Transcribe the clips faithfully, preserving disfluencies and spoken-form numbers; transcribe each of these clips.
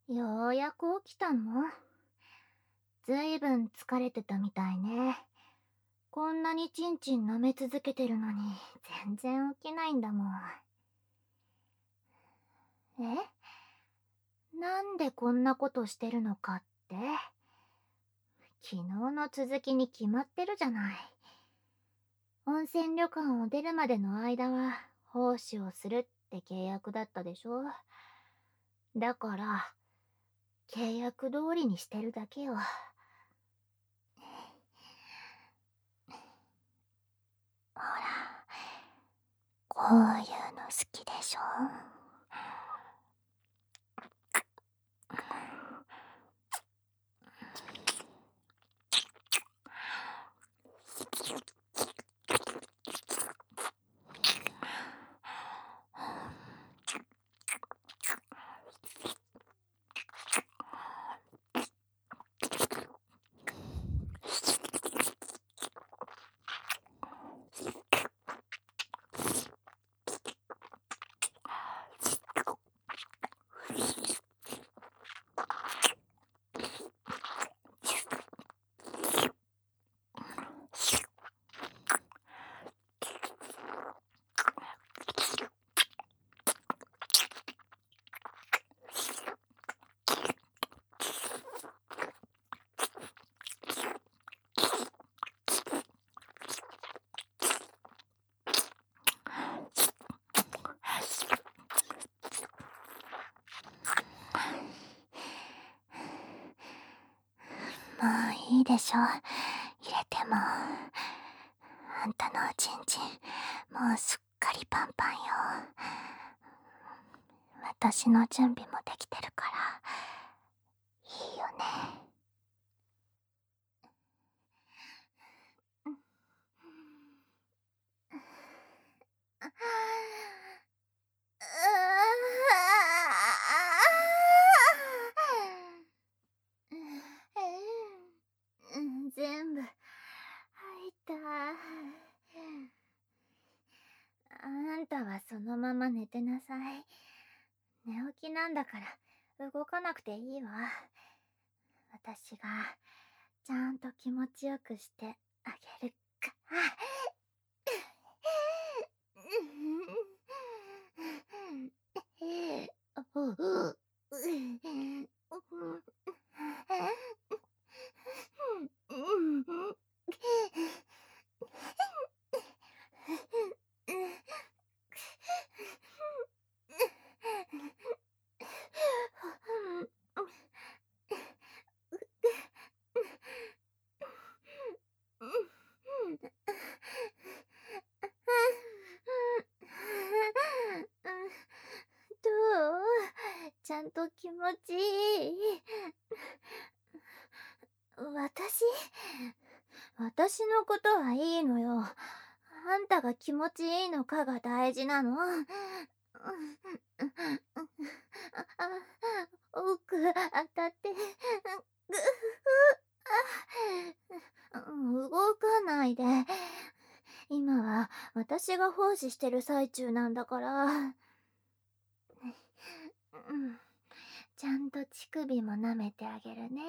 ようやく起きたの？ずいぶん疲れてたみたいね。こんなにチンチン舐め続けてるのに全然起きないんだもん。え？なんでこんなことしてるのかって？昨日の続きに決まってるじゃない。温泉旅館を出るまでの間は奉仕をするって契約だったでしょ。だから契約通りにしてるだけよ。ほら、こういうの好きでしょ。もういいでしょ、入れても。あんたのおちんちんもうすっかりパンパンよ。私の準備もできてるからいいよね。全部入った。あんたはそのまま寝てなさい。寝起きなんだから動かなくていいわ。私がちゃんと気持ちよくしてあげるから。どう？ちゃんと気持ちいい？私私のことはいいのよ。あんたが気持ちいいのかが大事なの。あ、奥当たって。動かないで。今は私が奉仕してる最中なんだから。うん、ちゃんと乳首も舐めてあげるね。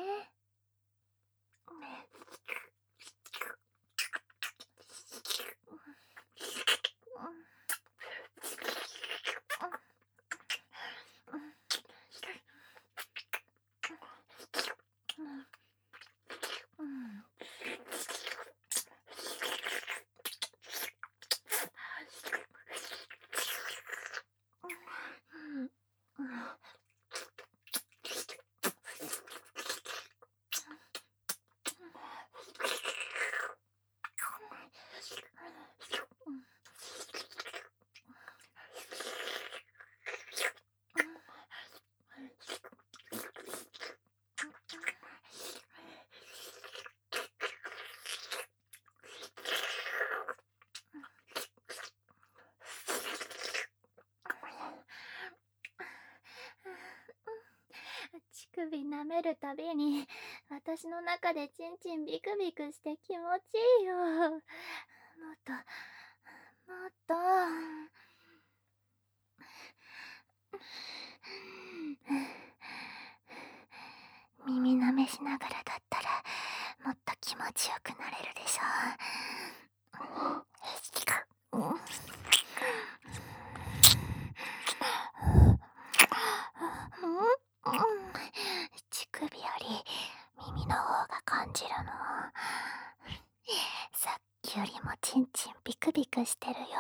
乳首舐めるたびに私の中でチンチンビクビクして気持ちいいよ。もっともっと。 しながらだったらもっと気持ちよくなれるでしょ。うん、乳首より耳の方が感じるの。さっきよりもチンチンビクビクしてるよ。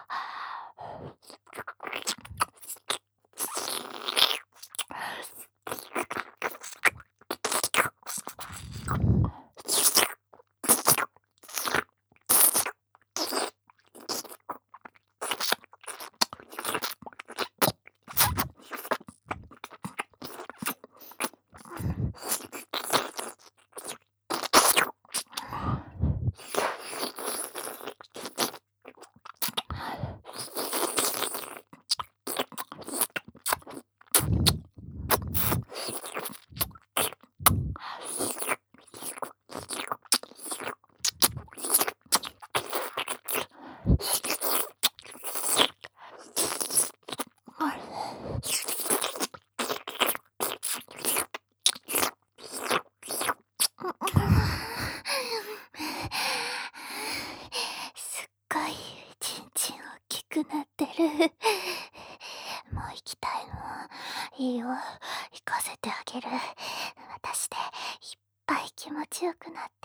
すっごいチンチン大きくなってる。もう行きたいの。いいよ、行かせてあげる。私でいっぱい気持ちよくなって。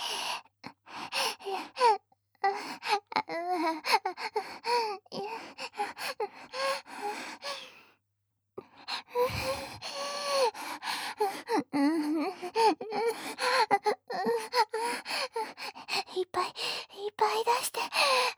いっぱいいっぱい出して。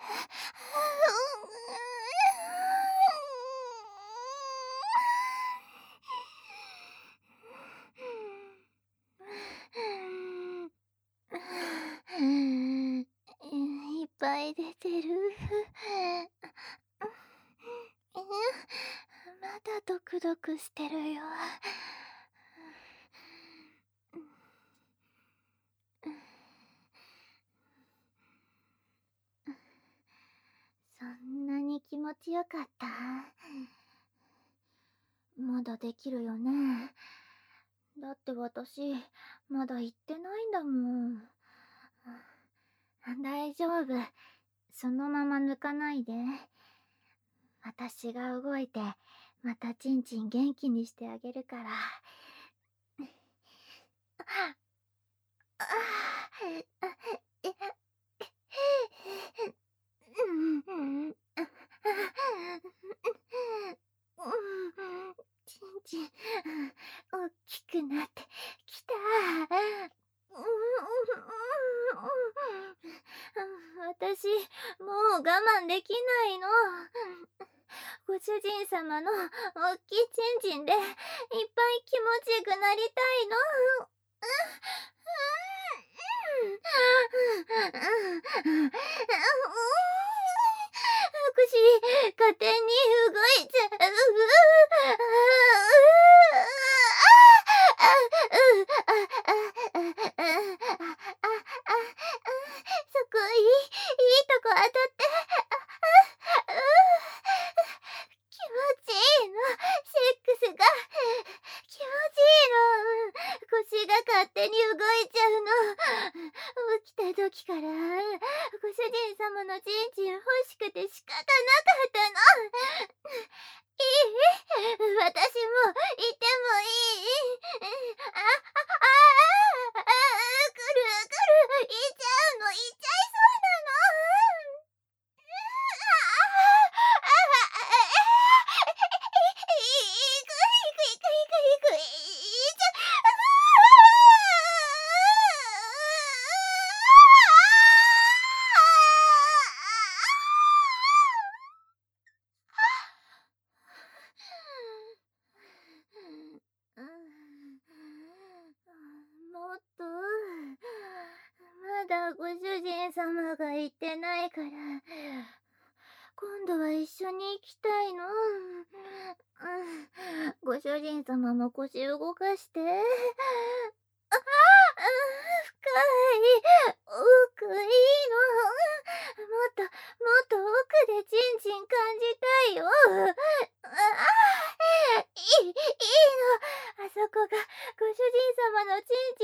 いっぱい出てる。まだドクドクしてるよ。そんなに気持ちよかった？まだできるよね。だって私まだ行ってないんだもん。大丈夫、そのまま抜かないで。私が動いてまたチンチン元気にしてあげるから。チンチン大きくなってきた。私もう我慢できないの。ご主人様のおっきいチンチンでいっぱい気持ちよくなりたいの。腰勝手に動いちゃう。そこいい、いいとこ当たって。気持ちいいの、セックスが気持ちいいの。腰が勝手に動いちゃうの。起きた時からご主人様のチンチン欲しくて仕方なかったの。いい？私もいてもいい？あ、あ、あ、あ、くるくる、いっちゃうの、いっちゃいそうなの。ああ、いくいくいくいくいくいちゃ。もっと、まだご主人様が言ってないから、今度は一緒に行きたいの。ご主人様も腰動かして。ああ、深い、奥いいの。もっともっと奥でチンチン感じたいよ。ああ、いいいいの。あそこがご主人様のチン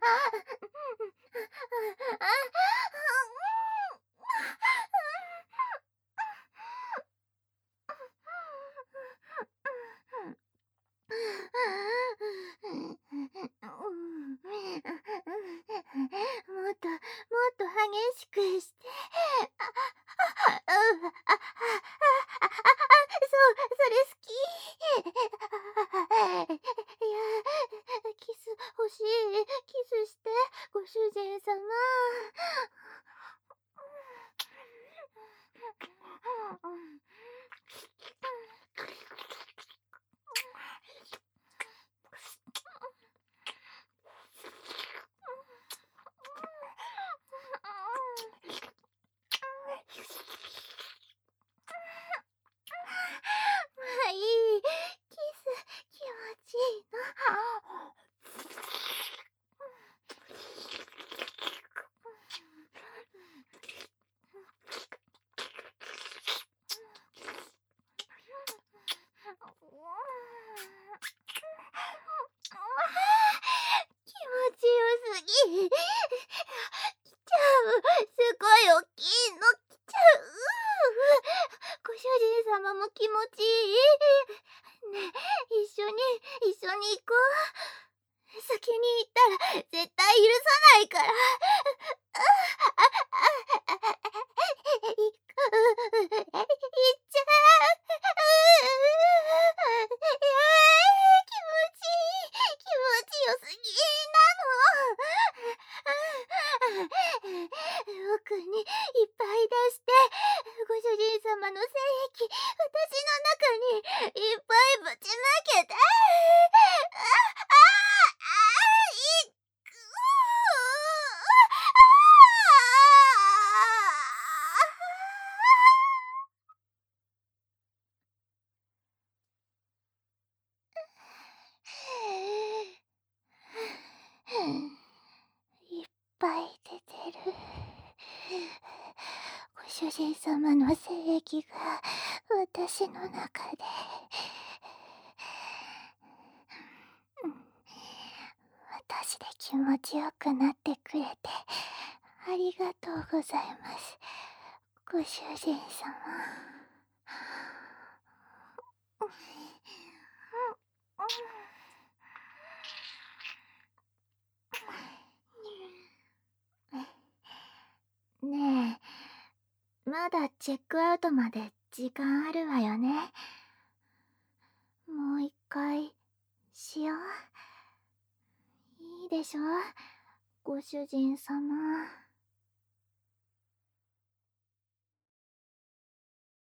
もっと、もっと激しくして。あ、あ、あ、う、あ、あ、あ、あ、あ、そう、それ好き。いや、キス欲しい。キスして、ご主人様。まあいい。キス気持ちいいの。気持ちよすぎ。来ちゃう。すごい大きいの来ちゃう。ご主人様も気持ちいい。ねえ、一緒に、一緒に行こう。先に行ったら絶対許さないから。行く。行っちゃう。いやー、気持ちいい。気持ちよすぎなの。奥にいっぱい出して、ご主人様の精液、私の中にいっぱいぶちまけて。あ、あ、あ、いっく。いっぱい出てる。ご主人様の精液が私の中で。私で気持ちよくなってくれてありがとうございます、ご主人様。ねえ、まだチェックアウトまで時間あるわよね。もう一回しよう。いいでしょ、ご主人様。